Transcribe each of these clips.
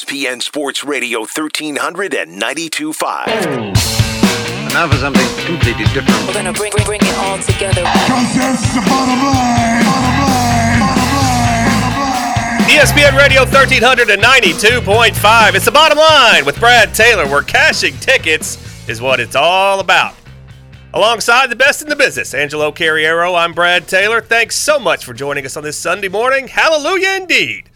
ESPN Sports Radio 1392.5. Now for something completely different. We're gonna bring it all together. Because that's the bottom line. ESPN Radio 1392.5. It's the bottom line with Brad Taylor, where cashing tickets is what it's all about. Alongside the best in the business, Angelo Carriero, I'm Brad Taylor. Thanks so much for joining us on this Sunday morning. Hallelujah indeed.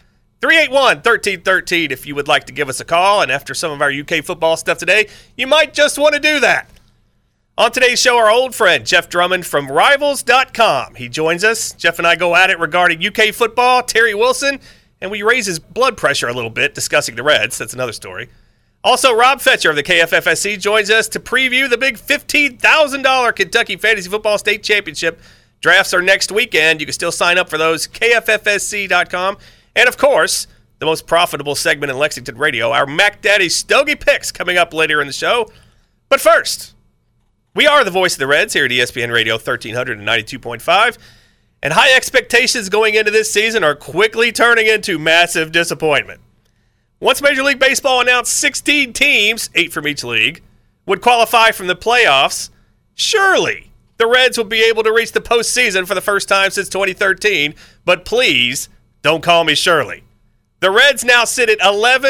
381-1313 if you would like to give us a call. And after some of our UK football stuff today, you might just want to do that. On today's show, our old friend, Jeff Drummond from Rivals.com. He joins us. Jeff and I go at it regarding UK football, Terry Wilson, and we raise his blood pressure a little bit discussing the Reds. That's another story. Also, Rob Fetcher of the KFFSC joins us to preview the big $15,000 Kentucky Fantasy Football State Championship. Drafts are next weekend. You can still sign up for those, KFFSC.com. And, of course, the most profitable segment in Lexington radio, our Mac Daddy Stogie Picks, coming up later in the show. But first, we are the voice of the Reds here at ESPN Radio 1392.5. And high expectations going into this season are quickly turning into massive disappointment. Once Major League Baseball announced 16 teams, 8 from each league, would qualify from the playoffs, surely the Reds will be able to reach the postseason for the first time since 2013. But please, don't call me Shirley. The Reds now sit at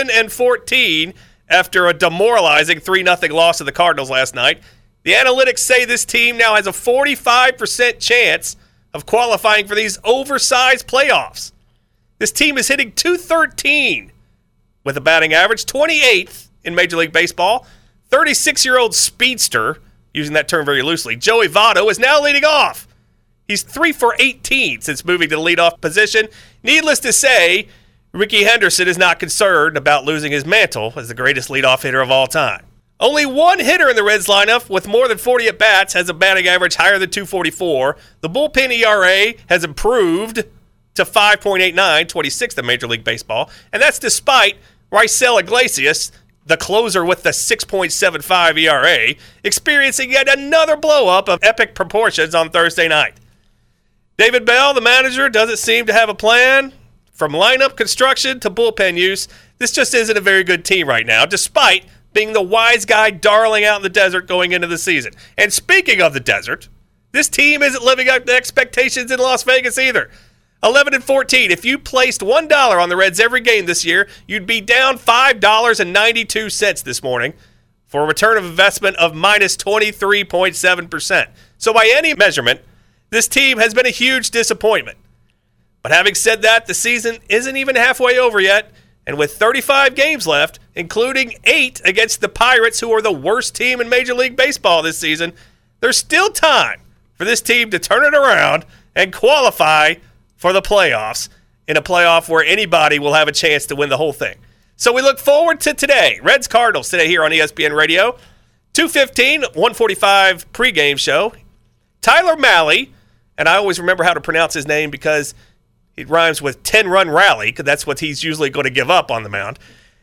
11-14 after a demoralizing 3-0 loss to the Cardinals last night. The analytics say this team now has a 45% chance of qualifying for these oversized playoffs. This team is hitting .213 with a batting average, 28th in Major League Baseball. 36-year-old speedster, using that term very loosely, Joey Votto is now leading off. He's 3 for 18 since moving to the leadoff position. Needless to say, Ricky Henderson is not concerned about losing his mantle as the greatest leadoff hitter of all time. Only one hitter in the Reds lineup with more than 40 at-bats has a batting average higher than .244. The bullpen ERA has improved to 5.89, 26th in Major League Baseball, and that's despite Raisel Iglesias, the closer with the 6.75 ERA, experiencing yet another blow-up of epic proportions on Thursday night. David Bell, the manager, doesn't seem to have a plan. From lineup construction to bullpen use, this just isn't a very good team right now, despite being the wise guy darling out in the desert going into the season. And speaking of the desert, this team isn't living up to expectations in Las Vegas either. 11-14. If you placed $1 on the Reds every game this year, you'd be down $5.92 this morning for a return of investment of minus 23.7%. So by any measurement, this team has been a huge disappointment. But having said that, the season isn't even halfway over yet. And with 35 games left, including 8 against the Pirates, who are the worst team in Major League Baseball this season, there's still time for this team to turn it around and qualify for the playoffs, in a playoff where anybody will have a chance to win the whole thing. So we look forward to today. Reds Cardinals today here on ESPN Radio. 2:15, 1:45 pregame show. Tyler Mahle, and I always remember how to pronounce his name because it rhymes with 10-run rally, because that's what he's usually going to give up on the mound.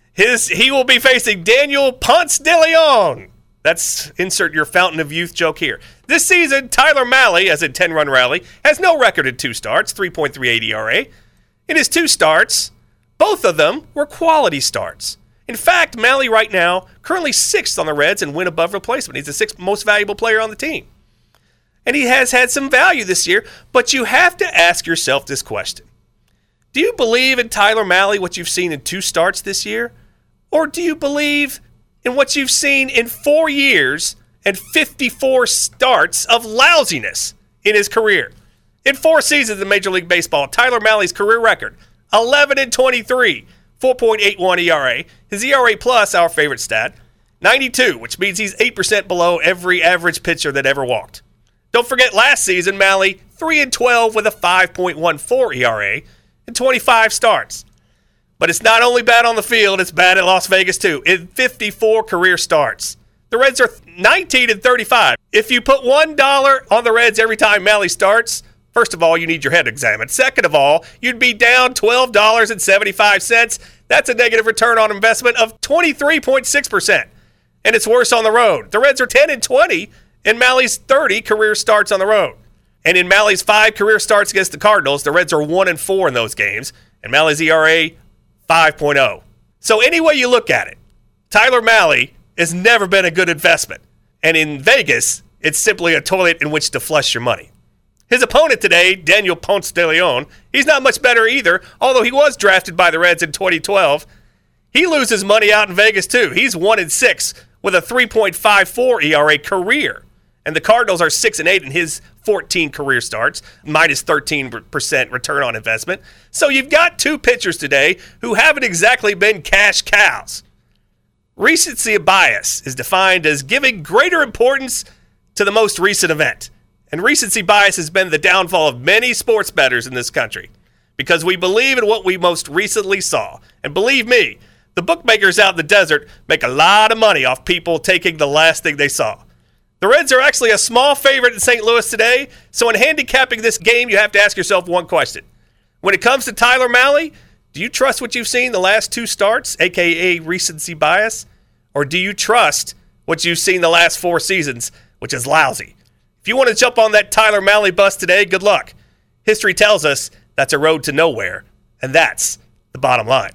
He will be facing Daniel Ponce de Leon. That's insert your Fountain of Youth joke here. This season, Tyler Mahle, as in 10-run rally, has no record in 2 starts, 3.38 ERA. In his 2 starts, both of them were quality starts. In fact, Mahle right now, currently 6th on the Reds in win above replacement. He's the 6th most valuable player on the team. And he has had some value this year, but you have to ask yourself this question. Do you believe in Tyler Mahle, what you've seen in 2 starts this year? Or do you believe in what you've seen in 4 years and 54 starts of lousiness in his career? In 4 seasons in Major League Baseball, Tyler Mahle's career record, 11-23, 4.81 ERA. His ERA plus, our favorite stat, 92, which means he's 8% below every average pitcher that ever walked. Don't forget last season, Mahle, 3-12 with a 5.14 ERA in 25 starts. But it's not only bad on the field, it's bad at Las Vegas too, in 54 career starts. The Reds are 19-35. If you put $1 on the Reds every time Mahle starts, first of all, you need your head examined. Second of all, you'd be down $12.75. That's a negative return on investment of 23.6%. And it's worse on the road. The Reds are 10-20 in Mahle's 30 career starts on the road. And in Mahle's 5 career starts against the Cardinals, the Reds are 1-4 in those games. And Mahle's ERA, 5.0. So any way you look at it, Tyler Mahle has never been a good investment. And in Vegas, it's simply a toilet in which to flush your money. His opponent today, Daniel Ponce de Leon, he's not much better either, although he was drafted by the Reds in 2012. He loses money out in Vegas too. He's 1-6 with a 3.54 ERA career. And the Cardinals are 6-8 in his 14 career starts, minus 13% return on investment. So you've got two pitchers today who haven't exactly been cash cows. Recency bias is defined as giving greater importance to the most recent event. And recency bias has been the downfall of many sports bettors in this country because we believe in what we most recently saw. And believe me, the bookmakers out in the desert make a lot of money off people taking the last thing they saw. The Reds are actually a small favorite in St. Louis today, so in handicapping this game, you have to ask yourself one question. When it comes to Tyler Mahle, do you trust what you've seen the last two starts, a.k.a. recency bias, or do you trust what you've seen the last 4 seasons, which is lousy? If you want to jump on that Tyler Mahle bus today, good luck. History tells us that's a road to nowhere, and that's the bottom line.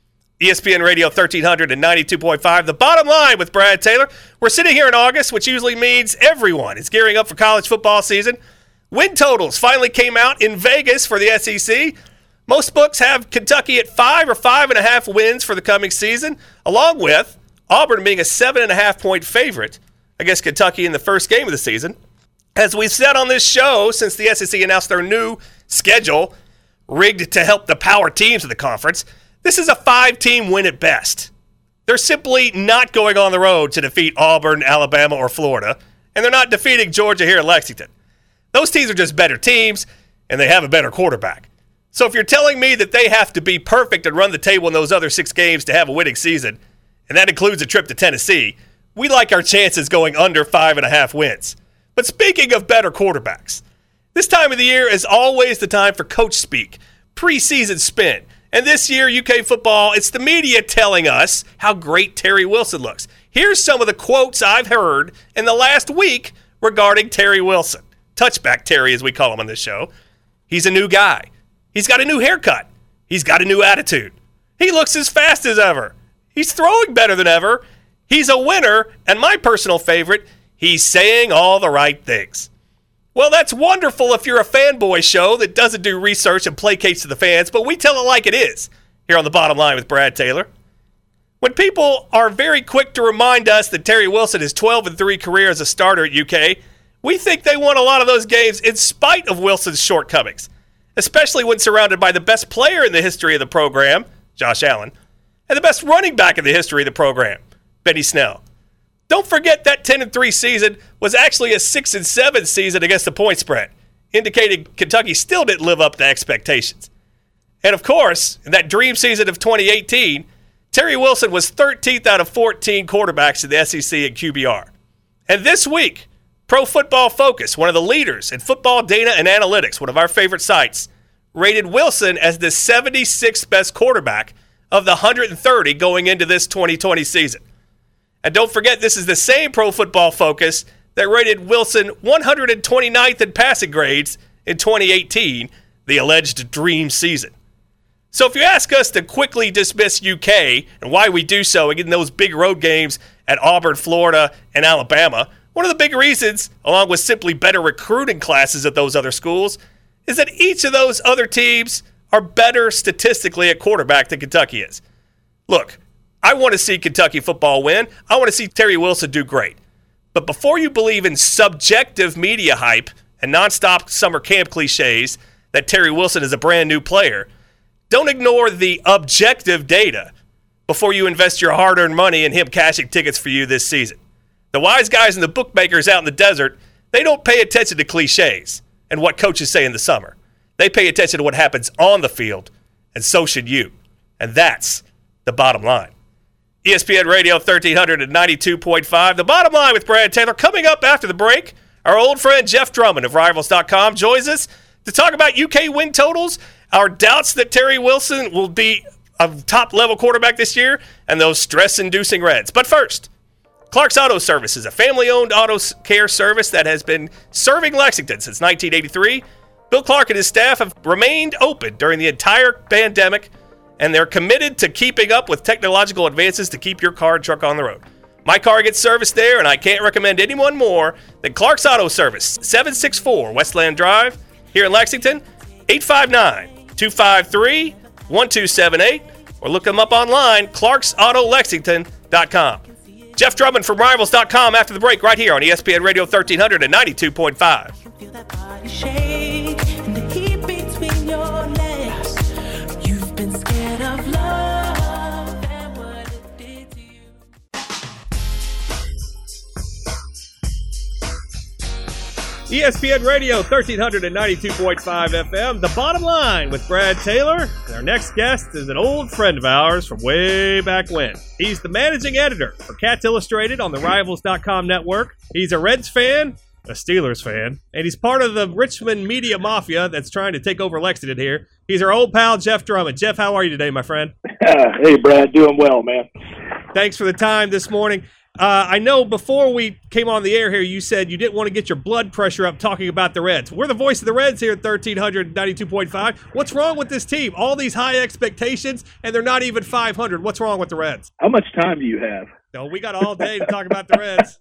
ESPN Radio 1300 and 92.5, The Bottom Line with Brad Taylor. We're sitting here in August, which usually means everyone is gearing up for college football season. Win totals finally came out in Vegas for the SEC. Most books have Kentucky at 5 or 5.5 wins for the coming season, along with Auburn being a 7.5-point favorite against Kentucky in the first game of the season. As we've said on this show, since the SEC announced their new schedule, rigged to help the power teams of the conference, this is a 5-team win at best. They're simply not going on the road to defeat Auburn, Alabama, or Florida, and they're not defeating Georgia here in Lexington. Those teams are just better teams, and they have a better quarterback. So if you're telling me that they have to be perfect and run the table in those other 6 games to have a winning season, and that includes a trip to Tennessee, we like our chances going under 5.5 wins. But speaking of better quarterbacks, this time of the year is always the time for coach speak, preseason spin. And this year, UK football, it's the media telling us how great Terry Wilson looks. Here's some of the quotes I've heard in the last week regarding Terry Wilson. Touchback Terry, as we call him on this show. He's a new guy. He's got a new haircut. He's got a new attitude. He looks as fast as ever. He's throwing better than ever. He's a winner, and my personal favorite, he's saying all the right things. Well, that's wonderful if you're a fanboy show that doesn't do research and placates to the fans, but we tell it like it is here on The Bottom Line with Brad Taylor. When people are very quick to remind us that Terry Wilson is 12-3 career as a starter at UK, we think they won a lot of those games in spite of Wilson's shortcomings, especially when surrounded by the best player in the history of the program, Josh Allen, and the best running back in the history of the program, Benny Snell. Don't forget that 10-3 season was actually a 6-7 season against the point spread, indicating Kentucky still didn't live up to expectations. And of course, in that dream season of 2018, Terry Wilson was 13th out of 14 quarterbacks in the SEC in QBR. And this week, Pro Football Focus, one of the leaders in football data and analytics, one of our favorite sites, rated Wilson as the 76th best quarterback of the 130 going into this 2020 season. And don't forget, this is the same Pro Football Focus that rated Wilson 129th in passing grades in 2018, the alleged dream season. So if you ask us to quickly dismiss UK and why we do so in those big road games at Auburn, Florida, and Alabama, one of the big reasons, along with simply better recruiting classes at those other schools, is that each of those other teams are better statistically at quarterback than Kentucky is. Look, I want to see Kentucky football win. I want to see Terry Wilson do great. But before you believe in subjective media hype and nonstop summer camp cliches that Terry Wilson is a brand new player, don't ignore the objective data before you invest your hard-earned money in him cashing tickets for you this season. The wise guys and the bookmakers out in the desert, they don't pay attention to cliches and what coaches say in the summer. They pay attention to what happens on the field, and so should you. And that's the bottom line. ESPN Radio 1392.5, The Bottom Line with Brad Taylor. Coming up after the break, our old friend Jeff Drummond of Rivals.com joins us to talk about UK win totals, our doubts that Terry Wilson will be a top-level quarterback this year, and those stress-inducing Reds. But first, Clark's Auto Service is a family-owned auto care service that has been serving Lexington since 1983. Bill Clark and his staff have remained open during the entire pandemic, and they're committed to keeping up with technological advances to keep your car and truck on the road. My car gets serviced there, and I can't recommend anyone more than Clark's Auto Service, 764 Westland Drive, here in Lexington, 859-253-1278, or look them up online, clarksautolexington.com. Jeff Drummond from Rivals.com after the break right here on ESPN Radio 1300 and 92.5. Feel that body shake and the heat between your legs. You've been scared of love and what it did to you. ESPN Radio 1300 and 92.5 FM. The Bottom Line with Brad Taylor. And our next guest is an old friend of ours from way back when. He's the managing editor for Cats Illustrated on the Rivals.com network. He's a Reds fan, a Steelers fan, and he's part of the Richmond media mafia that's trying to take over Lexington here. He's our old pal, Jeff Drummond. Jeff, how are you today, my friend? Hey, Brad. Doing well, man. Thanks for the time this morning. I know before we came on the air here, you said you didn't want to get your blood pressure up talking about the Reds. We're the voice of the Reds here at 1392.5. What's wrong with this team? All these high expectations, and they're not even 500. What's wrong with the Reds? How much time do you have? No, we got all day to talk about the Reds.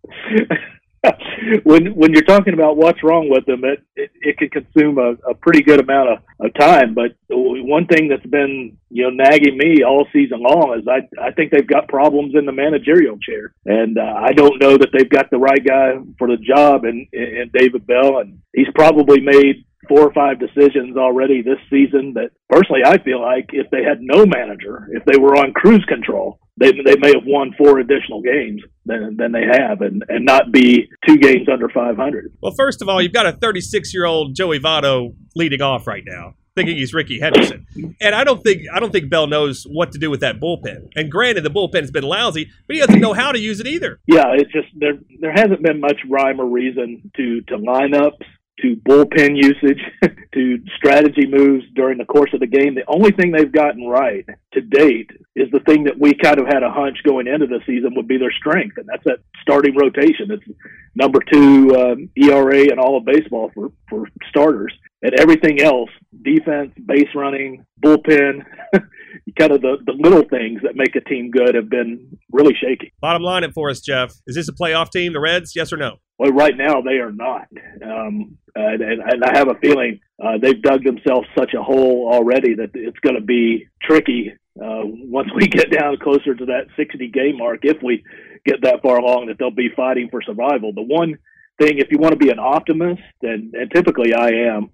When you're talking about what's wrong with them, it can consume a pretty good amount of time. But one thing that's been nagging me all season long is I think they've got problems in the managerial chair, and I don't know that they've got the right guy for the job in David Bell, and he's probably made 4 or 5 decisions already this season that personally I feel like if they had no manager, if they were on cruise control, they may have won 4 additional games than they have and not be 2 games under 500. Well, first of all, you've got a 36-year-old Joey Votto leading off right now, thinking he's Ricky Henderson. And I don't think Bell knows what to do with that bullpen. And granted, the bullpen has been lousy, but he doesn't know how to use it either. Yeah, it's just there hasn't been much rhyme or reason to lineups, to bullpen usage, to strategy moves during the course of the game. The only thing they've gotten right to date is the thing that we kind of had a hunch going into the season would be their strength, and that's that starting rotation. It's number 2 ERA in all of baseball for starters. And everything else, defense, base running, bullpen, kind of the little things that make a team good have been really shaky. Bottom line it for us, Jeff. Is this a playoff team, the Reds, yes or no? Well, right now they are not. And I have a feeling they've dug themselves such a hole already that it's going to be tricky once we get down closer to that 60-game mark, if we get that far along, that they'll be fighting for survival. The one thing, if you want to be an optimist, and typically I am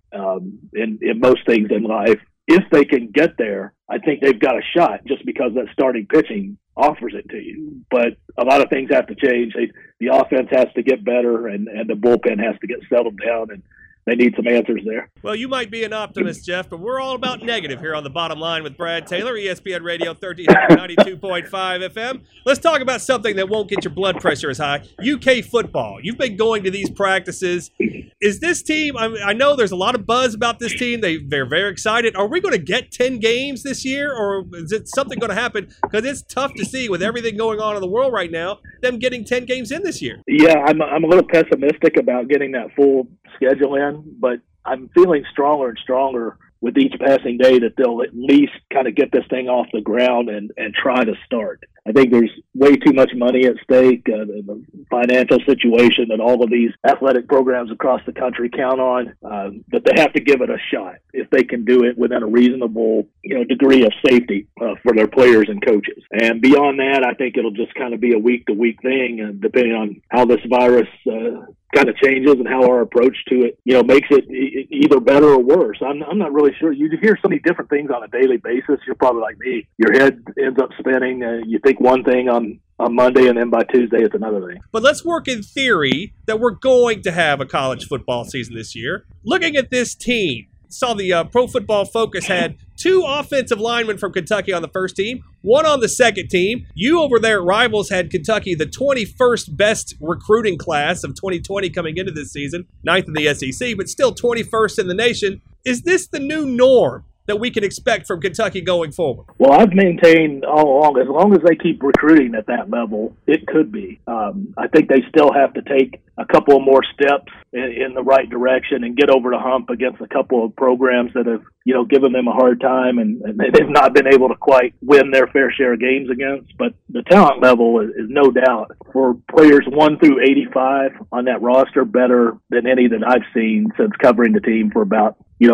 in most things in life, if they can get there, I think they've got a shot just because that starting pitching offers it to you. But a lot of things have to change. The offense has to get better, and the bullpen has to get settled down, and they need some answers there. Well, you might be an optimist, Jeff, but we're all about negative here on The Bottom Line with Brad Taylor, ESPN Radio 1392.5 FM. Let's talk about something that won't get your blood pressure as high, UK football. You've been going to these practices. Is this team, I know there's a lot of buzz about this team. They're very excited. Are we going to get 10 games this year, or is it something going to happen? Because it's tough to see with everything going on in the world right now, them getting 10 games in this year. Yeah, I'm a little pessimistic about getting that full schedule in, but I'm feeling stronger and stronger with each passing day that they'll at least kind of get this thing off the ground and try to start. I think there's way too much money at stake, the financial situation that all of these athletic programs across the country count on, that they have to give it a shot if they can do it within a reasonable degree of safety for their players and coaches. And beyond that, I think it'll just kind of be a week-to-week thing, depending on how this virus kind of changes and how our approach to it, makes it either better or worse. I'm not really sure. You hear so many different things on a daily basis. You're probably like me. Your head ends up spinning. You think one thing on Monday, and then by Tuesday it's another thing. But let's work in theory that we're going to have a college football season this year. Looking at this team, saw the Pro Football Focus had 2 offensive linemen from Kentucky on the first team, 1 on the second team. You over there at Rivals had Kentucky the 21st best recruiting class of 2020 coming into this season, 9th in the SEC, but still 21st in the nation. Is this the new norm that we can expect from Kentucky going forward? Well, I've maintained all along, as long as they keep recruiting at that level, it could be. I think they still have to take a couple of more steps in the right direction and get over the hump against a couple of programs that have, given them a hard time and they've not been able to quite win their fair share of games against. But the talent level is no doubt for players 1 through 85 on that roster better than any that I've seen since covering the team for about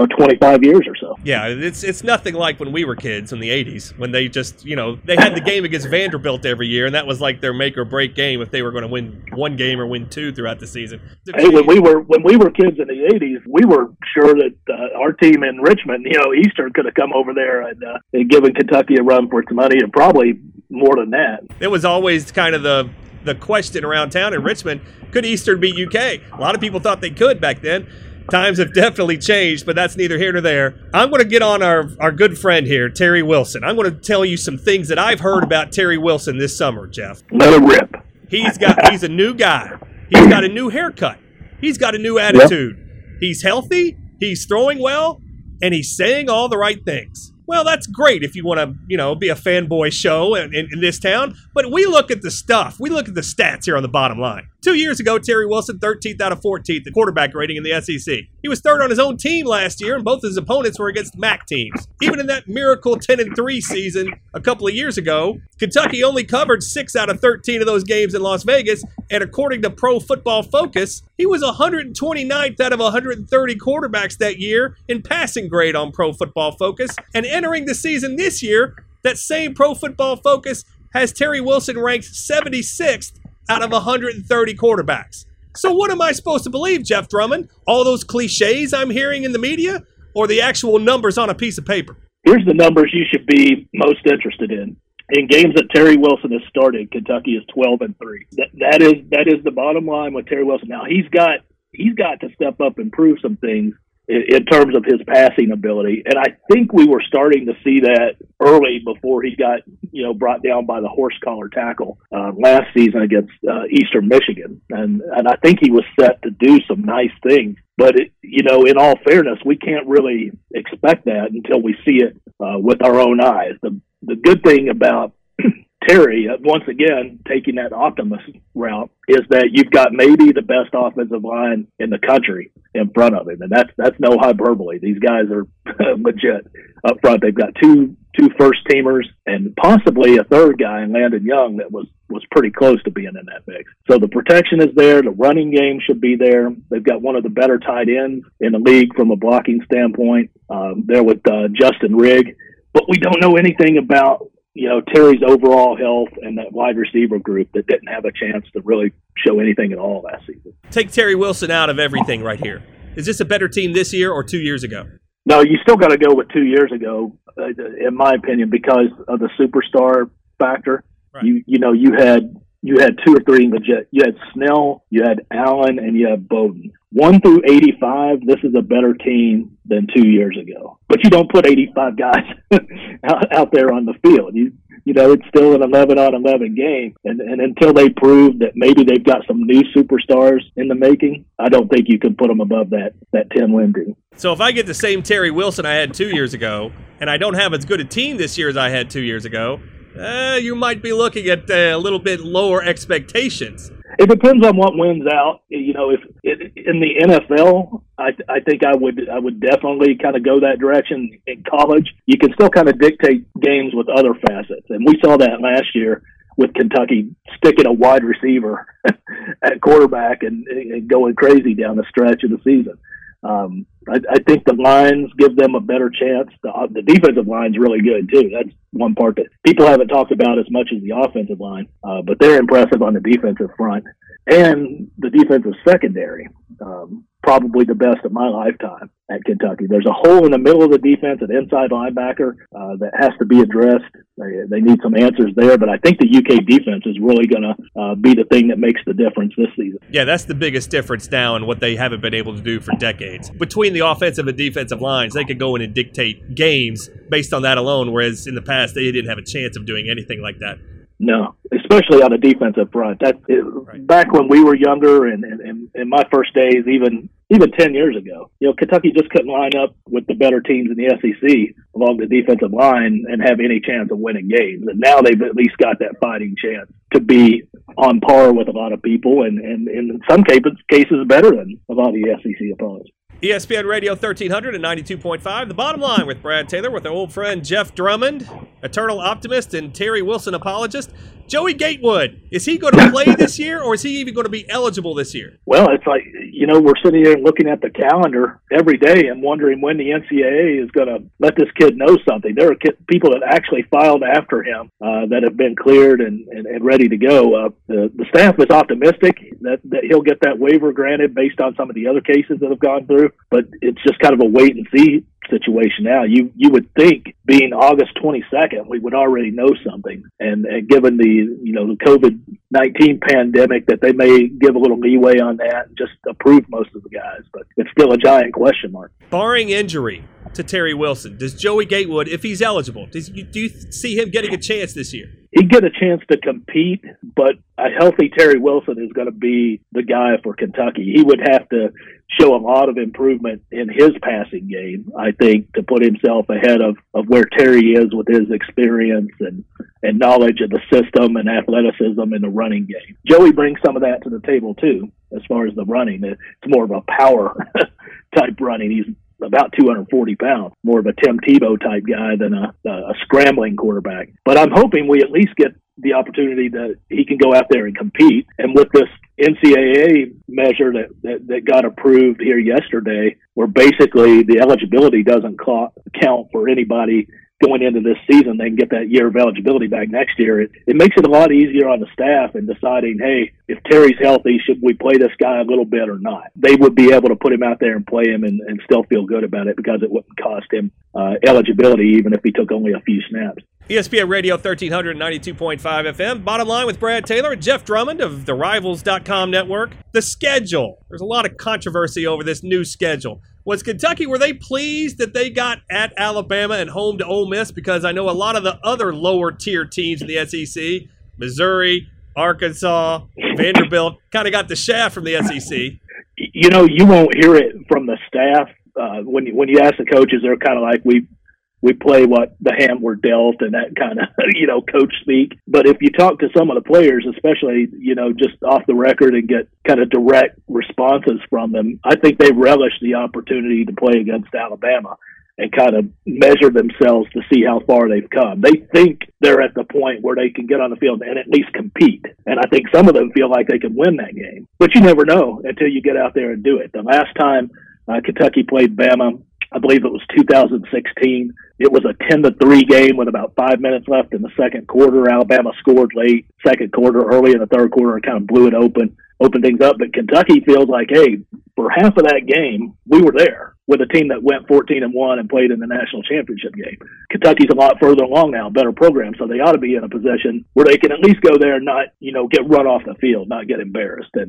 25 years or so. Yeah, it's nothing like when we were kids in the 80s when they just, they had the game against Vanderbilt every year, and that was like their make or break game if they were going to win one game or win two throughout the season. Hey, when we were kids in the 80s, we were sure that our team in Richmond, Eastern could have come over there and given Kentucky a run for its money, and probably more than that. It was always kind of the question around town in Richmond, could Eastern beat UK? A lot of people thought they could back then. Times have definitely changed, but that's neither here nor there. I'm going to get on our good friend here, Terry Wilson. I'm going to tell you some things that I've heard about Terry Wilson this summer, Jeff. Let it rip. He's a new guy. He's got a new haircut. He's got a new attitude. Yep. He's healthy, he's throwing well, and he's saying all the right things. Well, that's great if you want to, be a fanboy show in this town. But we look at the stuff. We look at the stats here on the bottom line. 2 years ago, Terry Wilson, 13th out of 14th, the quarterback rating in the SEC. He was third on his own team last year, and both his opponents were against MAC teams. Even in that miracle 10-3 season a couple of years ago, Kentucky only covered 6 out of 13 of those games in Las Vegas, and according to Pro Football Focus, he was 129th out of 130 quarterbacks that year in passing grade on Pro Football Focus. And entering the season this year, that same Pro Football Focus has Terry Wilson ranked 76th out of 130 quarterbacks. So what am I supposed to believe, Jeff Drummond? All those cliches I'm hearing in the media, or the actual numbers on a piece of paper? Here's the numbers you should be most interested in. In games that Terry Wilson has started, Kentucky is 12-3. That is the bottom line with Terry Wilson. Now he's got to step up and prove some things in terms of his passing ability, and I think we were starting to see that early before he got brought down by the horse collar tackle last season against Eastern Michigan, and I think he was set to do some nice things. But in all fairness, we can't really expect that until we see it with our own eyes. The good thing about Terry, once again, taking that optimist route, is that you've got maybe the best offensive line in the country in front of him, and that's no hyperbole. These guys are legit up front. They've got two first teamers and possibly a third guy in Landon Young that was pretty close to being in that mix. So the protection is there. The running game should be there. They've got one of the better tight ends in the league from a blocking standpoint. There with Justin Rigg, but we don't know anything about Terry's overall health and that wide receiver group that didn't have a chance to really show anything at all last season. Take Terry Wilson out of everything right here. Is this a better team this year or 2 years ago? No, you still got to go with 2 years ago, in my opinion, because of the superstar factor. Right. You had 2 or 3 legit. You had Snell, you had Allen, and you had Bowden. 1 through 85, this is a better team than 2 years ago. But you don't put 85 guys out there on the field. It's still an 11-on-11 game. And until they prove that maybe they've got some new superstars in the making, I don't think you can put them above that 10-win team. So if I get the same Terry Wilson I had 2 years ago, and I don't have as good a team this year as I had 2 years ago, you might be looking at a little bit lower expectations. It depends on what wins out. If in the NFL, I think I would definitely kind of go that direction. In college, you can still kind of dictate games with other facets, and we saw that last year with Kentucky sticking a wide receiver at quarterback and going crazy down the stretch of the season. I think the lines give them a better chance. The defensive line's really good, too. That's one part that people haven't talked about as much as the offensive line, but they're impressive on the defensive front. And the defensive secondary, probably the best of my lifetime at Kentucky. There's a hole in the middle of the defense, an inside linebacker that has to be addressed. They need some answers there, but I think the UK defense is really going to be the thing that makes the difference this season. Yeah, that's the biggest difference now in what they haven't been able to do for decades. Between the offensive and defensive lines, they could go in and dictate games based on that alone, whereas in the past they didn't have a chance of doing anything like that. No, especially on the defensive front. Right. Back when we were younger and in my first days, even even 10 years ago. Kentucky just couldn't line up with the better teams in the SEC along the defensive line and have any chance of winning games. And now they've at least got that fighting chance to be on par with a lot of people and in some cases better than a lot of the SEC opponents. ESPN Radio 1300 and 92.5. The Bottom Line with Brad Taylor with our old friend Jeff Drummond, eternal optimist and Terry Wilson apologist. Joey Gatewood, is he going to play this year, or is he even going to be eligible this year? Well, it's like, we're sitting here looking at the calendar every day and wondering when the NCAA is going to let this kid know something. There are people that actually filed after him that have been cleared and ready to go. The staff is optimistic that he'll get that waiver granted based on some of the other cases that have gone through, but it's just kind of a wait-and-see situation now. You would think being August 22nd, we would already know something. And given the COVID-19 pandemic, that they may give a little leeway on that and just approve most of the guys. But it's still a giant question mark. Barring injury to Terry Wilson, does Joey Gatewood, if he's eligible, do you see him getting a chance this year? He'd get a chance to compete, but a healthy Terry Wilson is going to be the guy for Kentucky. He would have to show a lot of improvement in his passing game, I think, to put himself ahead of where Terry is with his experience and knowledge of the system and athleticism in the running game. Joey brings some of that to the table, too, as far as the running. It's more of a power type running. He's about 240 pounds, more of a Tim Tebow type guy than a scrambling quarterback. But I'm hoping we at least get the opportunity that he can go out there and compete. And with this NCAA measure that got approved here yesterday, where basically the eligibility doesn't count for anybody going into this season, they can get that year of eligibility back next year. It makes it a lot easier on the staff in deciding, hey, if Terry's healthy, should we play this guy a little bit or not? They would be able to put him out there and play him and still feel good about it because it wouldn't cost him eligibility even if he took only a few snaps. ESPN Radio 1300 92.5 FM. Bottom Line with Brad Taylor and Jeff Drummond of the Rivals.com network. The schedule. There's a lot of controversy over this new schedule. Was Kentucky, were they pleased that they got at Alabama and home to Ole Miss? Because I know a lot of the other lower tier teams in the SEC, Missouri, Arkansas, Vanderbilt, kind of got the shaft from the SEC. You won't hear it from the staff. When you ask the coaches, they're kind of like, we play what the hand we're dealt and that kind of, coach speak. But if you talk to some of the players, especially, just off the record and get kind of direct responses from them, I think they relish the opportunity to play against Alabama and kind of measure themselves to see how far they've come. They think they're at the point where they can get on the field and at least compete. And I think some of them feel like they can win that game. But you never know until you get out there and do it. The last time Kentucky played Bama, I believe it was 2016. It was a 10-3 game with about 5 minutes left in the second quarter. Alabama scored late second quarter, early in the third quarter, and kind of blew it opened things up. But Kentucky feels like, hey, for half of that game, we were there with a team that went 14-1 and played in the national championship game. Kentucky's a lot further along now, better program, so they ought to be in a position where they can at least go there and not, get run off the field, not get embarrassed. And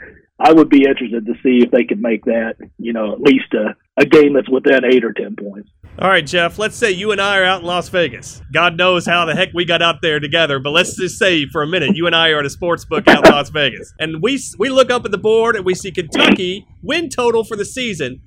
I would be interested to see if they could make that, at least a game that's within 8 or 10 points. All right, Jeff, let's say you and I are out in Las Vegas. God knows how the heck we got out there together, but let's just say for a minute you and I are at a sports book out in Las Vegas. And we look up at the board and we see Kentucky win total for the season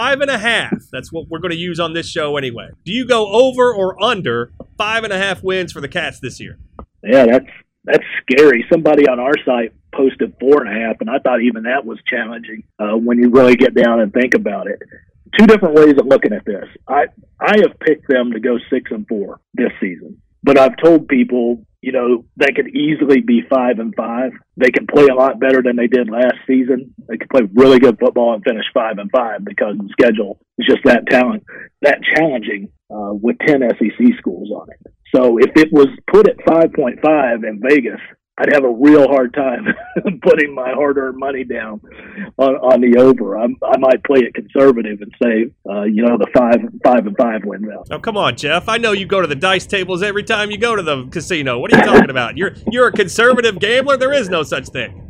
5.5. That's what we're going to use on this show anyway. Do you go over or under 5.5 wins for the Cats this year? Yeah, that's scary. Somebody on our site posted 4.5, and I thought even that was challenging when you really get down and think about it. Two different ways of looking at this. I have picked them to go 6-4 this season, but I've told people, they could easily be 5-5. They can play a lot better than they did last season. They could play really good football and finish 5-5 because the schedule is just that challenging with 10 SEC schools on it. So if it was put at 5.5 in Vegas, I'd have a real hard time putting my hard-earned money down on the over. I might play it conservative and say, the 5-5 win now. Oh, come on, Jeff. I know you go to the dice tables every time you go to the casino. What are you talking about? You're a conservative gambler? There is no such thing.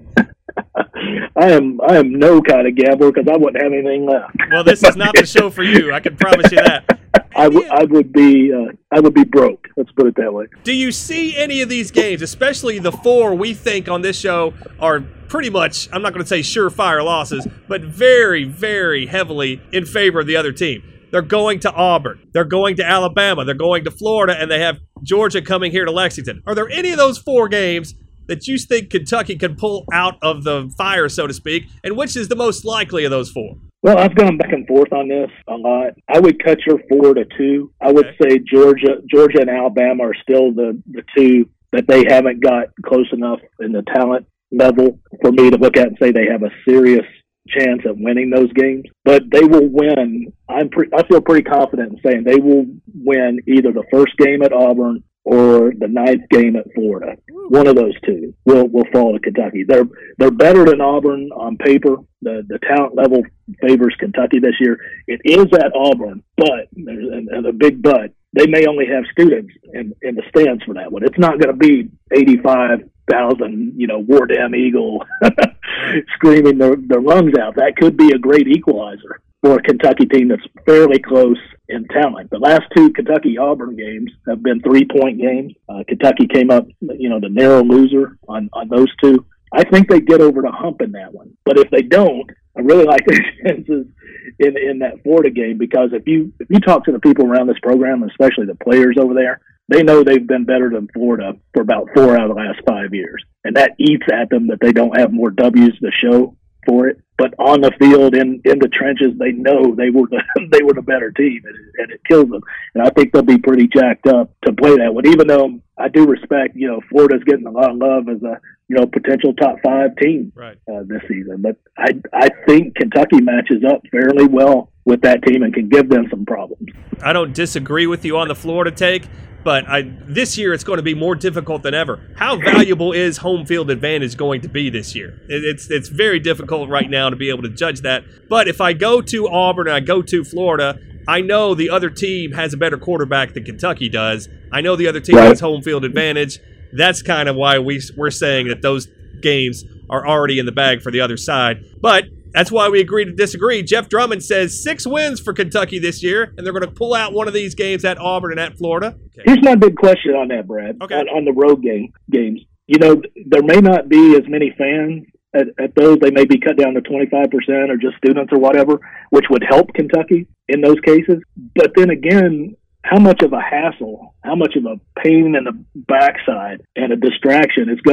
I am no kind of gambler because I wouldn't have anything left. Well, this is not the show for you. I can promise you that. I would be broke. Let's put it that way. Do you see any of these games, especially the four we think on this show are pretty much, I'm not going to say surefire losses, but very, very heavily in favor of the other team? They're going to Auburn. They're going to Alabama. They're going to Florida, and they have Georgia coming here to Lexington. Are there any of those four games that you think Kentucky can pull out of the fire, so to speak, and which is the most likely of those four? Well, I've gone back and forth on this a lot. I would cut your 4 to 2. I would say Georgia and Alabama are still the two that they haven't got close enough in the talent level for me to look at and say they have a serious chance at winning those games. But they will win. I feel pretty confident in saying they will win either the first game at Auburn or the 9th game at Florida. One of those two will fall to Kentucky. They're better than Auburn on paper. The talent level favors Kentucky this year. It is at Auburn, but, and a big but, they may only have students in the stands for that one. It's not going to be 85,000, War Damn Eagle screaming their lungs out. That could be a great equalizer for a Kentucky team that's fairly close in talent. The last two Kentucky-Auburn games have been 3-point games. Kentucky came up, the narrow loser on those two. I think they get over the hump in that one. But if they don't, I really like their chances in that Florida game, because if you talk to the people around this program, especially the players over there, they know they've been better than Florida for about 4 out of the last 5 years. And that eats at them that they don't have more W's to show for it. But on the field, in the trenches, they know they were the better team, and it kills them. And I think they'll be pretty jacked up to play that one, even though I do respect, Florida's getting a lot of love as a, potential top 5 team this season. But I think Kentucky matches up fairly well with that team and can give them some problems. I don't disagree with you on the Florida take, but this year it's going to be more difficult than ever. How valuable is home field advantage going to be this year? It's very difficult right now to be able to judge that. But if I go to Auburn and I go to Florida, I know the other team has a better quarterback than Kentucky does. I know the other team has home field advantage. That's kind of why we're saying that those games are already in the bag for the other side. But that's why we agree to disagree. Jeff Drummond says 6 wins for Kentucky this year, and they're going to pull out one of these games at Auburn and at Florida. Okay. Here's my big question on that, Brad, on the road games. There may not be as many fans at those. They may be cut down to 25% or just students or whatever, which would help Kentucky in those cases. But then again, how much of a hassle, how much of a pain in the backside and a distraction is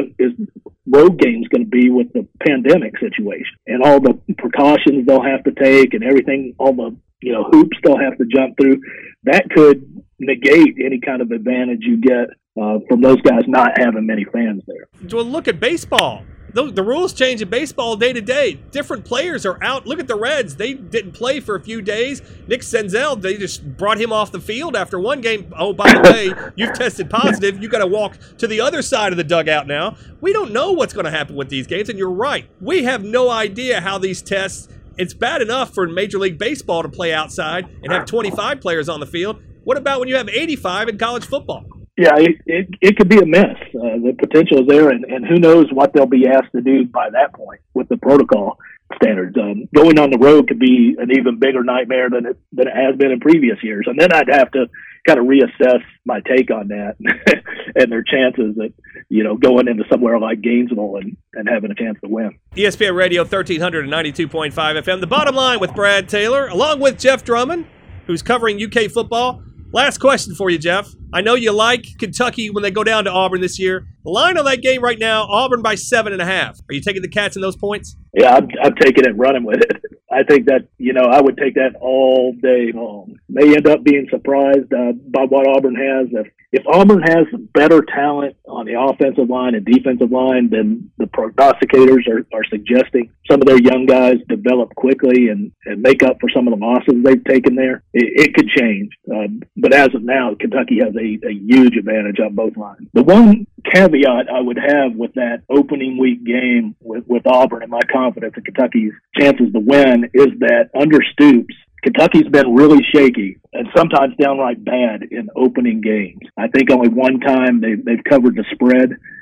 road games going to be with the pandemic situation and all the precautions they'll have to take and everything, all the hoops they'll have to jump through? That could negate any kind of advantage you get from those guys not having many fans there. Well, look at baseball. The rules change in baseball day to day. Different players are out. Look at the Reds. They didn't play for a few days. Nick Senzel, they just brought him off the field after one game. Oh, by the way, you've tested positive. You got to walk to the other side of the dugout now. We don't know what's going to happen with these games, and you're right. We have no idea how these tests. It's bad enough for Major League Baseball to play outside and have 25 players on the field. What about when you have 85 in college football? Yeah, it could be a mess. The potential is there, and who knows what they'll be asked to do by that point with the protocol standards. Going on the road could be an even bigger nightmare than it has been in previous years. And then I'd have to kind of reassess my take on that and their chances at, going into somewhere like Gainesville and having a chance to win. ESPN Radio 1300 and 92.5 FM. The Bottom Line with Brad Taylor, along with Jeff Drummond, who's covering UK football. Last question for you, Jeff. I know you like Kentucky when they go down to Auburn this year. The line on that game right now, Auburn by 7.5. Are you taking the Cats in those points? Yeah, I'm taking it, running with it. I think that, I would take that all day long. May end up being surprised by what Auburn has. If Auburn has better talent on the offensive line and defensive line than the prognosticators are suggesting, some of their young guys develop quickly and make up for some of the losses they've taken there, it could change. But as of now, Kentucky has a huge advantage on both lines. The one caveat I would have with that opening week game with Auburn and my confidence in Kentucky's chances to win is that under Stoops, Kentucky's been really shaky and sometimes downright bad in opening games. I think only one time they've covered the spread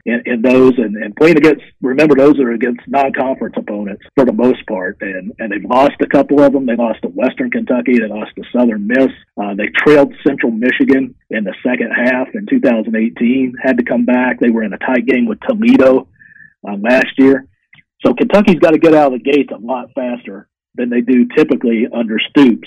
in those, and playing against, remember, those are against non-conference opponents for the most part, and they've lost a couple of them. They lost to Western Kentucky. They lost to Southern Miss. They trailed Central Michigan in the second half in 2018, had to come back. They were in a tight game with Toledo last year. So Kentucky's got to get out of the gates a lot faster than they do typically under Stoops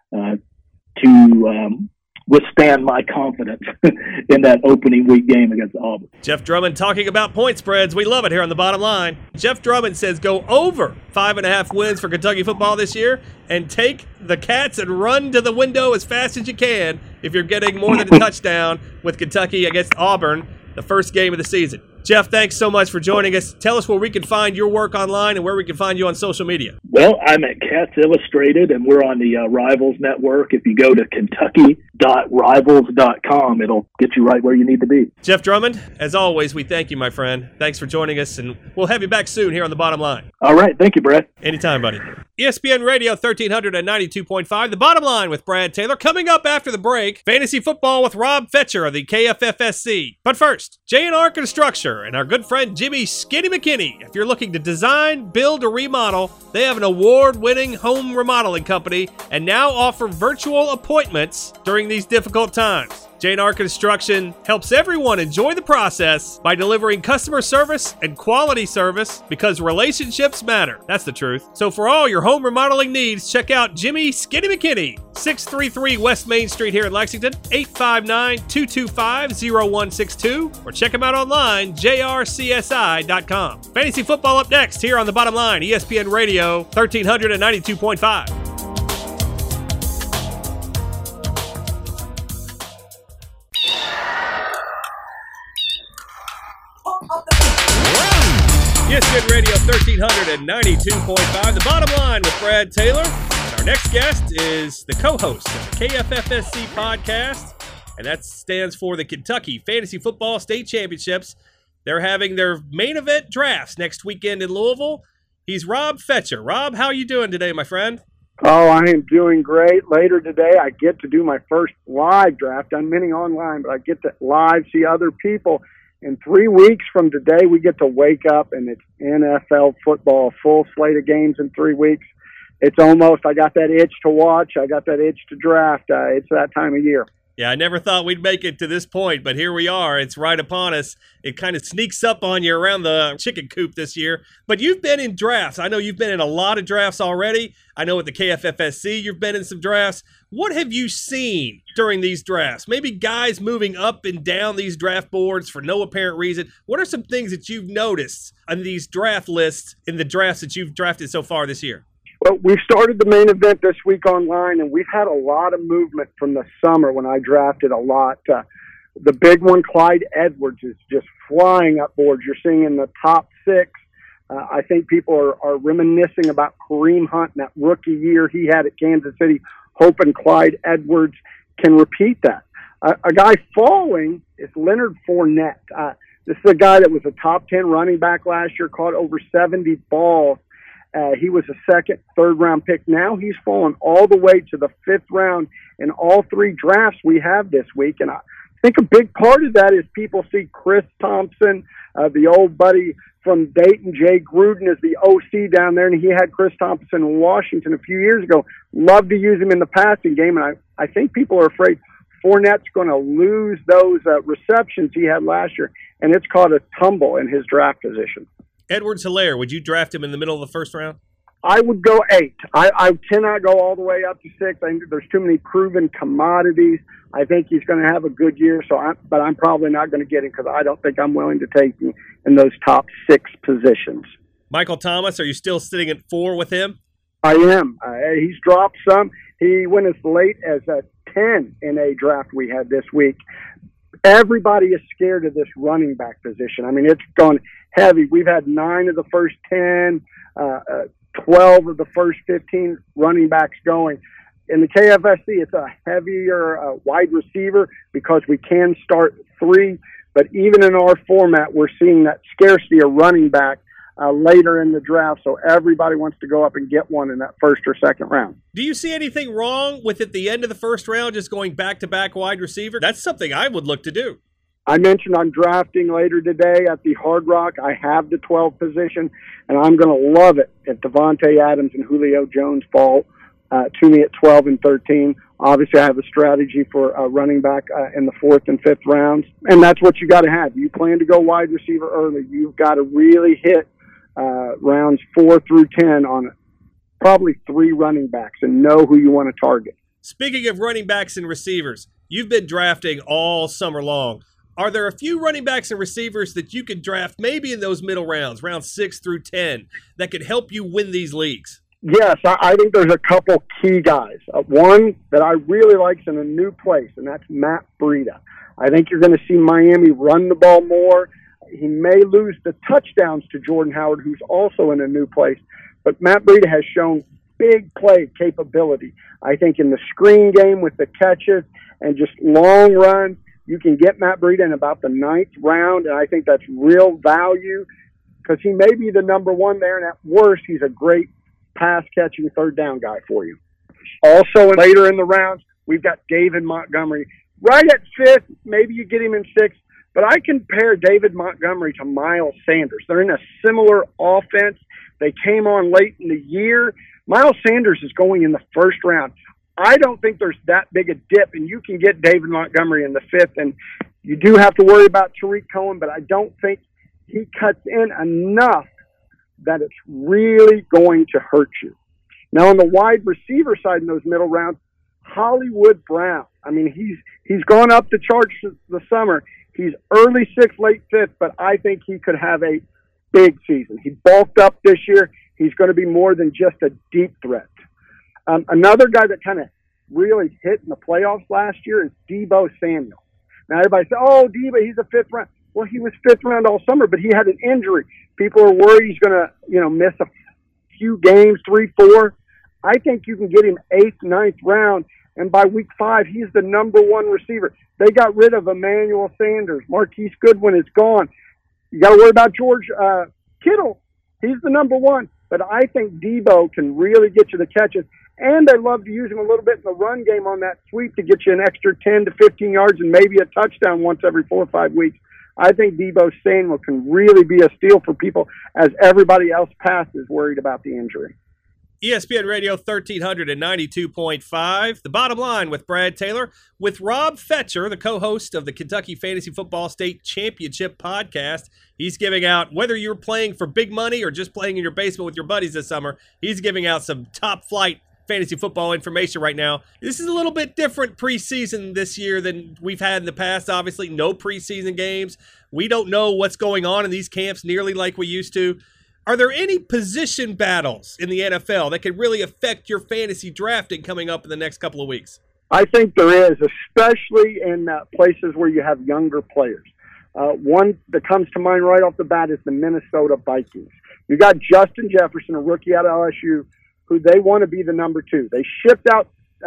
to withstand my confidence in that opening week game against Auburn. Jeff Drummond talking about point spreads. We love it here on the Bottom Line. Jeff Drummond says go over 5.5 wins for Kentucky football this year and take the Cats and run to the window as fast as you can if you're getting more than a touchdown with Kentucky against Auburn, the first game of the season. Jeff, thanks so much for joining us. Tell us where we can find your work online and where we can find you on social media. Well, I'm at Cats Illustrated, and we're on the Rivals Network. If you go to kentucky.rivals.com, it'll get you right where you need to be. Jeff Drummond, as always, we thank you, my friend. Thanks for joining us, and we'll have you back soon here on the Bottom Line. All right. Thank you, Brett. Anytime, buddy. ESPN Radio 1392.5, The Bottom Line with Brad Taylor. Coming up after the break, fantasy football with Rob Fetcher of the KFFSC. But first, J&R Construction and our good friend Jimmy Skinny McKinney. If you're looking to design, build, or remodel, they have an award-winning home remodeling company and now offer virtual appointments during these difficult times. J&R Construction helps everyone enjoy the process by delivering customer service and quality service because relationships matter. That's the truth. So for all your home remodeling needs, check out Jimmy Skinny McKinney, 633 West Main Street here in Lexington, 859-225-0162, or check him out online, jrcsi.com. Fantasy football up next here on The Bottom Line, ESPN Radio 1392.5. ESPN Radio 1392.5, The Bottom Line with Brad Taylor. And our next guest is the co-host of the KFFSC podcast, and that stands for the Kentucky Fantasy Football State Championships. They're having their main event drafts next weekend in Louisville. He's Rob Fetcher. Rob, how are you doing today, my friend? Oh, I am doing great. Later today, I get to do my first live draft. I'm many online, but I get to live see other people. In 3 weeks from today, we get to wake up, and it's NFL football, a full slate of games in 3 weeks. It's almost, I got that itch to watch. I got that itch to draft. It's that time of year. Yeah, I never thought we'd make it to this point, but here we are. It's right upon us. It kind of sneaks up on you around the chicken coop this year. But you've been in drafts. I know you've been in a lot of drafts already. I know at the KFFSC you've been in some drafts. What have you seen during these drafts? Maybe guys moving up and down these draft boards for no apparent reason. What are some things that you've noticed on these draft lists in the drafts that you've drafted so far this year? Well, we've started the main event this week online, and we've had a lot of movement from the summer when I drafted a lot. The big one, Clyde Edwards, is just flying up boards. You're seeing in the top 6. I think people are reminiscing about Kareem Hunt in that rookie year he had at Kansas City, hoping Clyde Edwards can repeat that. A guy falling is Leonard Fournette. This is a guy that was a top 10 running back last year, caught over 70 balls. He was a second, third-round pick. Now he's fallen all the way to the 5th round in all 3 drafts we have this week. And I think a big part of that is people see Chris Thompson, the old buddy from Dayton, Jay Gruden, as the OC down there, and he had Chris Thompson in Washington a few years ago. Loved to use him in the passing game, and I think people are afraid Fournette's going to lose those receptions he had last year, and it's caught a tumble in his draft position. Edwards-Helaire, would you draft him in the middle of the first round? I would go 8. I cannot go all the way up to 6. I think there's too many proven commodities. I think he's going to have a good year, but I'm probably not going to get him because I don't think I'm willing to take him in those top 6 positions. Michael Thomas, are you still sitting at 4 with him? I am. He's dropped some. He went as late as 10 in a draft we had this week. Everybody is scared of this running back position. I mean, it's gone heavy. We've had 9 of the first 10, 12 of the first 15 running backs going. In the KFSC, it's a heavier wide receiver because we can start 3. But even in our format, we're seeing that scarcity of running back later in the draft. So everybody wants to go up and get one in that first or second round. Do you see anything wrong with at the end of the first round just going back-to-back wide receiver? That's something I would look to do. I mentioned I'm drafting later today at the Hard Rock. I have the 12 position, and I'm going to love it if Devontae Adams and Julio Jones fall to me at 12 and 13. Obviously, I have a strategy for running back in the 4th and 5th rounds, and that's what you got to have. You plan to go wide receiver early. You've got to really hit rounds 4 through 10 on probably 3 running backs and know who you want to target. Speaking of running backs and receivers, you've been drafting all summer long. Are there a few running backs and receivers that you could draft maybe in those middle rounds, rounds 6 through 10, that could help you win these leagues? Yes, I think there's a couple key guys. One that I really like is in a new place, and that's Matt Breida. I think you're going to see Miami run the ball more. He may lose the touchdowns to Jordan Howard, who's also in a new place. But Matt Breida has shown big play capability. I think in the screen game with the catches and just long runs, you can get Matt Breida in about the 9th round, and I think that's real value because he may be the number 1 there, and at worst, he's a great pass-catching third down guy for you. Also, later in the rounds, we've got David Montgomery. Right at 5th, maybe you get him in 6th, but I compare David Montgomery to Miles Sanders. They're in a similar offense. They came on late in the year. Miles Sanders is going in the 1st round. I don't think there's that big a dip, and you can get David Montgomery in the 5th, and you do have to worry about Tariq Cohen, but I don't think he cuts in enough that it's really going to hurt you. Now, on the wide receiver side in those middle rounds, Hollywood Brown. I mean, he's gone up the charts this summer. He's early 6th, late 5th, but I think he could have a big season. He bulked up this year. He's going to be more than just a deep threat. Another guy that kind of really hit in the playoffs last year is Deebo Samuel. Now, everybody says, oh, Deebo, he's a 5th round. Well, he was 5th round all summer, but he had an injury. People are worried he's going to, miss a few games, 3, 4. I think you can get him 8th, 9th round, and by week 5, he's the number 1 receiver. They got rid of Emmanuel Sanders. Marquise Goodwin is gone. You got to worry about George Kittle. He's the number 1, but I think Deebo can really get you the catches, and they love to use him a little bit in the run game on that sweep to get you an extra 10 to 15 yards and maybe a touchdown once every 4 or 5 weeks. I think Deebo Samuel can really be a steal for people as everybody else past is worried about the injury. ESPN Radio 1392.5. The Bottom Line with Brad Taylor, with Rob Fetcher, the co-host of the Kentucky Fantasy Football State Championship podcast. He's giving out, whether you're playing for big money or just playing in your basement with your buddies this summer, he's giving out some top flight fantasy football information right now. This is a little bit different preseason this year than we've had in the past. Obviously, no preseason games. We don't know what's going on in these camps nearly like we used to. Are there any position battles in the NFL that could really affect your fantasy drafting coming up in the next couple of weeks? I think there is, especially in places where you have younger players. One that comes to mind right off the bat is the Minnesota Vikings. You got Justin Jefferson, a rookie out of LSU, who they want to be the number 2. They shipped out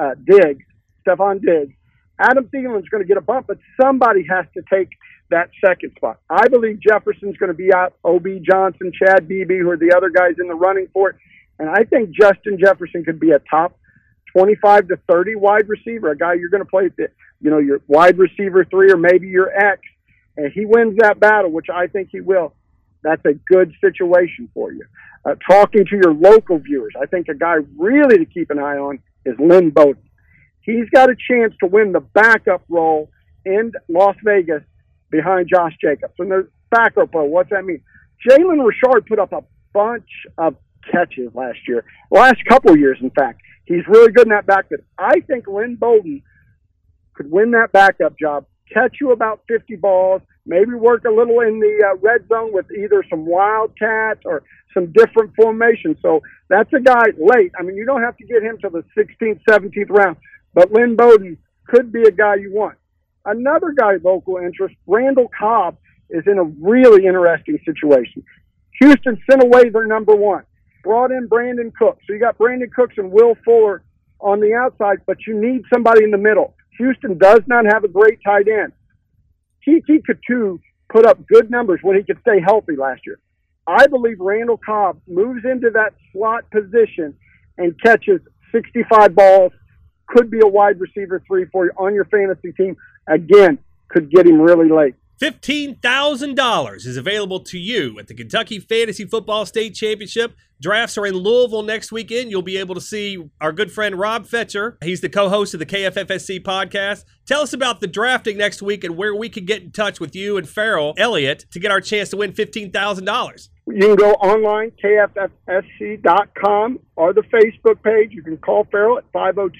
Stephon Diggs. Adam Thielen's going to get a bump, but somebody has to take that second spot. I believe Jefferson's going to be out. O.B. Johnson, Chad Beebe, who are the other guys in the running for it. And I think Justin Jefferson could be a top 25 to 30 wide receiver, a guy you're going to play with, your wide receiver 3 or maybe your X. And he wins that battle, which I think he will. That's a good situation for you. Talking to your local viewers, I think a guy really to keep an eye on is Lynn Bowden. He's got a chance to win the backup role in Las Vegas behind Josh Jacobs. And the backup role, what's that mean? Jalen Richard put up a bunch of catches last year. Last couple of years, in fact. He's really good in that backfield. I think Lynn Bowden could win that backup job, catch you about 50 balls, maybe work a little in the red zone with either some wildcats or some different formations. So that's a guy late. I mean, you don't have to get him to the 16th, 17th round, but Lynn Bowden could be a guy you want. Another guy, local interest, Randall Cobb, is in a really interesting situation. Houston sent away their number 1, brought in Brandon Cooks. So you got Brandon Cooks and Will Fuller on the outside, but you need somebody in the middle. Houston does not have a great tight end. Kiki Katu put up good numbers when he could stay healthy last year. I believe Randall Cobb moves into that slot position and catches 65 balls, could be a wide receiver 3 for you on your fantasy team. Again, could get him really late. $15,000 is available to you at the Kentucky Fantasy Football State Championship. Drafts are in Louisville next weekend. You'll be able to see our good friend Rob Fetcher. He's the co-host of the KFFSC podcast. Tell us about the drafting next week and where we can get in touch with you and Farrell Elliott to get our chance to win $15,000. You can go online, kffsc.com, or the Facebook page. You can call Farrell at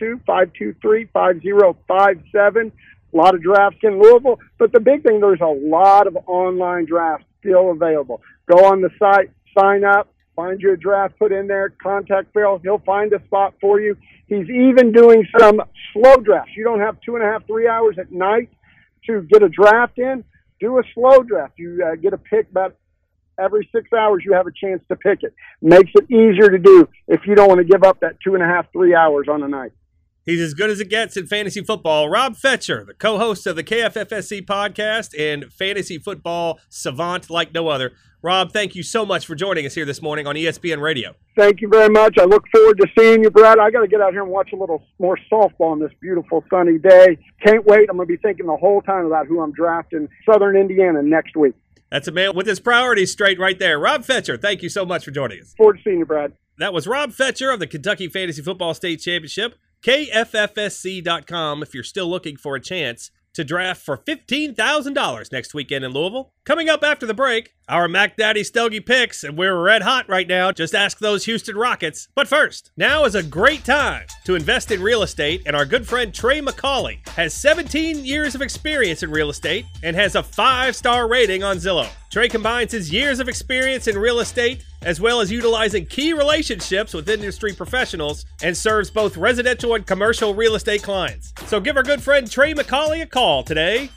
502-523-5057. A lot of drafts in Louisville, but the big thing, there's a lot of online drafts still available. Go on the site, sign up, find you a draft, put in there, contact Farrell. He'll find a spot for you. He's even doing some slow drafts. You don't have 2.5, 3 hours at night to get a draft in. Do a slow draft. You get a pick about every 6 hours. You have a chance to pick it. Makes it easier to do if you don't want to give up that 2.5, 3 hours on a night. He's as good as it gets in fantasy football. Rob Fetcher, the co-host of the KFFSC podcast and fantasy football savant like no other. Rob, thank you so much for joining us here this morning on ESPN Radio. Thank you very much. I look forward to seeing you, Brad. I got to get out here and watch a little more softball on this beautiful sunny day. Can't wait. I'm going to be thinking the whole time about who I'm drafting Southern Indiana next week. That's a man with his priorities straight right there. Rob Fetcher, thank you so much for joining us. Forward to seeing you, Brad. That was Rob Fetcher of the Kentucky Fantasy Football State Championship. KFFSC.com if you're still looking for a chance to draft for $15,000 next weekend in Louisville. Coming up after the break, our Mac Daddy Stogie picks, and we're red hot right now. Just ask those Houston Rockets. But first, now is a great time to invest in real estate, and our good friend Trey McCauley has 17 years of experience in real estate and has a 5-star rating on Zillow. Trey combines his years of experience in real estate as well as utilizing key relationships with industry professionals and serves both residential and commercial real estate clients. So give our good friend Trey McCauley a call today,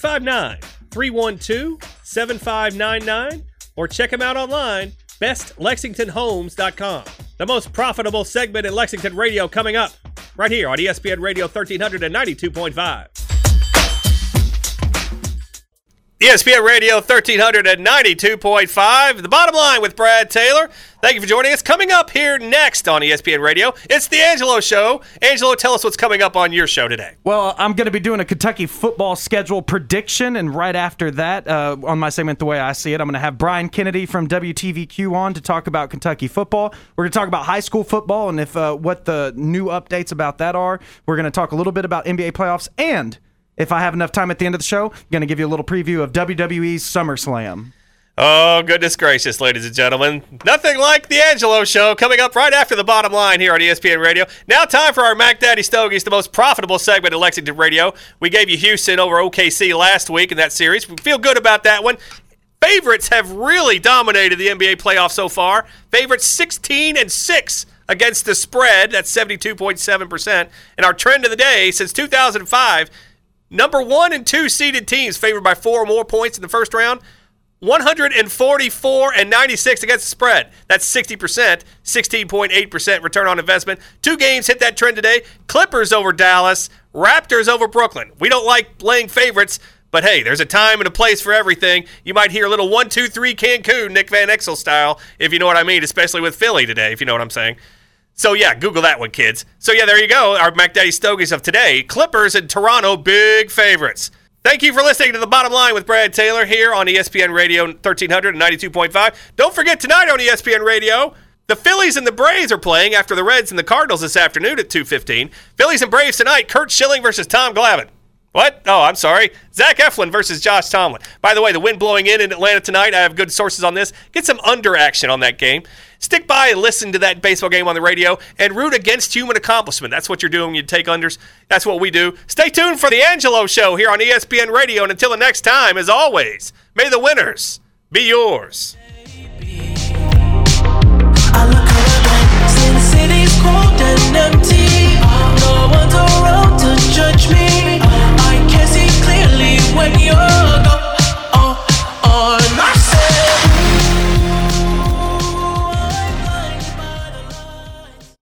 859-312-7599, or check him out online, bestlexingtonhomes.com. The most profitable segment in Lexington radio coming up right here on ESPN Radio 1392.5. ESPN Radio 1392.5. The Bottom Line with Brad Taylor. Thank you for joining us. Coming up here next on ESPN Radio, it's the Angelo Show. Angelo, tell us what's coming up on your show today. Well, I'm going to be doing a Kentucky football schedule prediction, and right after that, on my segment, The Way I See It, I'm going to have Brian Kennedy from WTVQ on to talk about Kentucky football. We're going to talk about high school football and if what the new updates about that are. We're going to talk a little bit about NBA playoffs, and if I have enough time at the end of the show, I'm going to give you a little preview of WWE's SummerSlam. Oh, goodness gracious, ladies and gentlemen. Nothing like the Angelo Show coming up right after the Bottom Line here on ESPN Radio. Now time for our Mac Daddy Stogies, the most profitable segment in Lexington Radio. We gave you Houston over OKC last week in that series. We feel good about that one. Favorites have really dominated the NBA playoffs so far. Favorites 16-6 against the spread. That's 72.7%. And our trend of the day since 2005, number 1 and 2 seeded teams favored by 4 or more points in the first round, 144-96 against the spread. That's 60%, 16.8% return on investment. 2 games hit that trend today. Clippers over Dallas, Raptors over Brooklyn. We don't like laying favorites, but hey, there's a time and a place for everything. You might hear a little 1-2-3 Cancun, Nick Van Exel style, if you know what I mean, especially with Philly today, if you know what I'm saying. So, yeah, Google that one, kids. So, yeah, there you go. Our Mac Daddy Stogies of today. Clippers and Toronto, big favorites. Thank you for listening to The Bottom Line with Brad Taylor here on ESPN Radio 1392.5. Don't forget tonight on ESPN Radio, the Phillies and the Braves are playing after the Reds and the Cardinals this afternoon at 2:15. Phillies and Braves tonight, Curt Schilling versus Tom Glavine. What? Oh, I'm sorry. Zach Eflin versus Josh Tomlin. By the way, the wind blowing in Atlanta tonight, I have good sources on this. Get some under action on that game. Stick by and listen to that baseball game on the radio and root against human accomplishment. That's what you're doing when you take unders. That's what we do. Stay tuned for the Angelo Show here on ESPN Radio. And until the next time, as always, may the winners be yours.